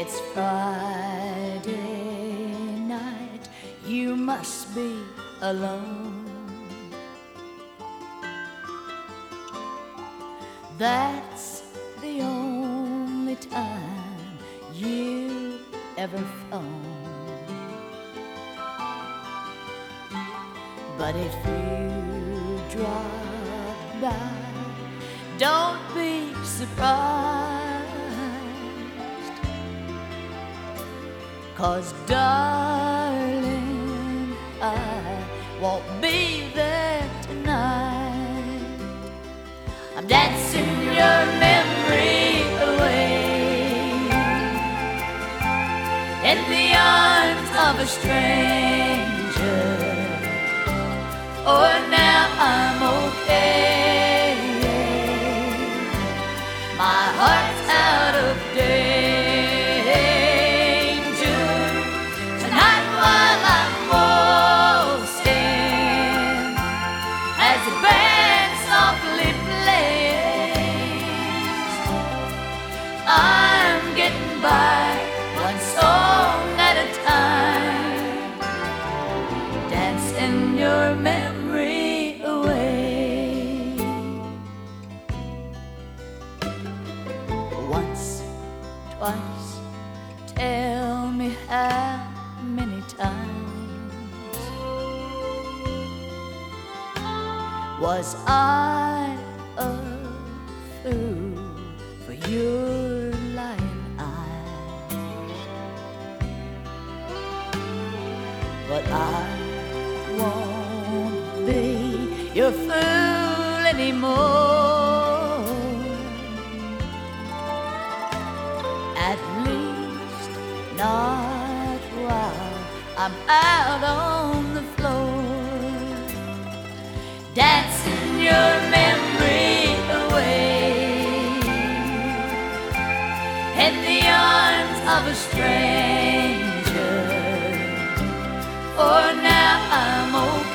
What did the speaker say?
It's Friday night, you must be alone. That's the only time you ever phone. But if you drop by, don't be surprised, 'cause darling, I won't be there tonight. I'm dancing your memory away in the arms of a stranger. Oh, now I'm okay. My heart's out of danger tonight while I'm waltzing, as the band softly plays. I'm getting by one song at a time, dancing your memory away. Once, twice, tell me how many times was I a fool for your lying eyes? But I won't be your fool anymore, at least not while I'm out on the floor, dancing your memory away in the arms of a stranger. Oh, now I'm okay.